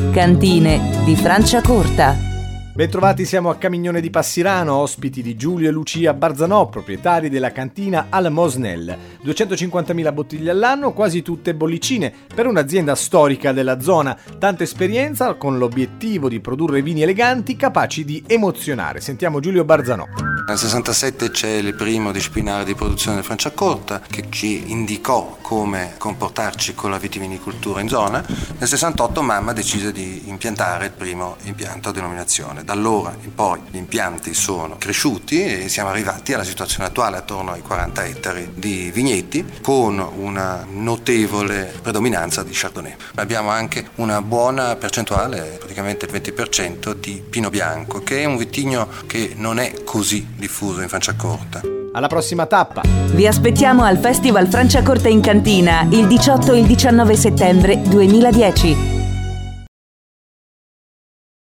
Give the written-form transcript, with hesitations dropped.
Cantine di Franciacorta. Bentrovati, siamo a Camignone di Passirano, ospiti di Giulio e Lucia Barzanò, proprietari della cantina Al Mosnel. 250.000 bottiglie all'anno, quasi tutte bollicine, per un'azienda storica della zona. Tanta esperienza con l'obiettivo di produrre vini eleganti capaci di emozionare. Sentiamo Giulio Barzanò. Nel 67 c'è il primo disciplinare di produzione del Franciacorta che ci indicò come comportarci con la vitivinicoltura in zona. Nel 68 mamma decise di impiantare il primo impianto a denominazione. Da allora in poi gli impianti sono cresciuti e siamo arrivati alla situazione attuale, attorno ai 40 ettari di vigneti, con una notevole predominanza di Chardonnay. Abbiamo anche una buona percentuale, praticamente il 20%, di Pinot Bianco, che è un vitigno che non è così diffuso in Franciacorta. Alla prossima tappa! Vi aspettiamo al Festival Franciacorta in Cantina il 18 e il 19 settembre 2010.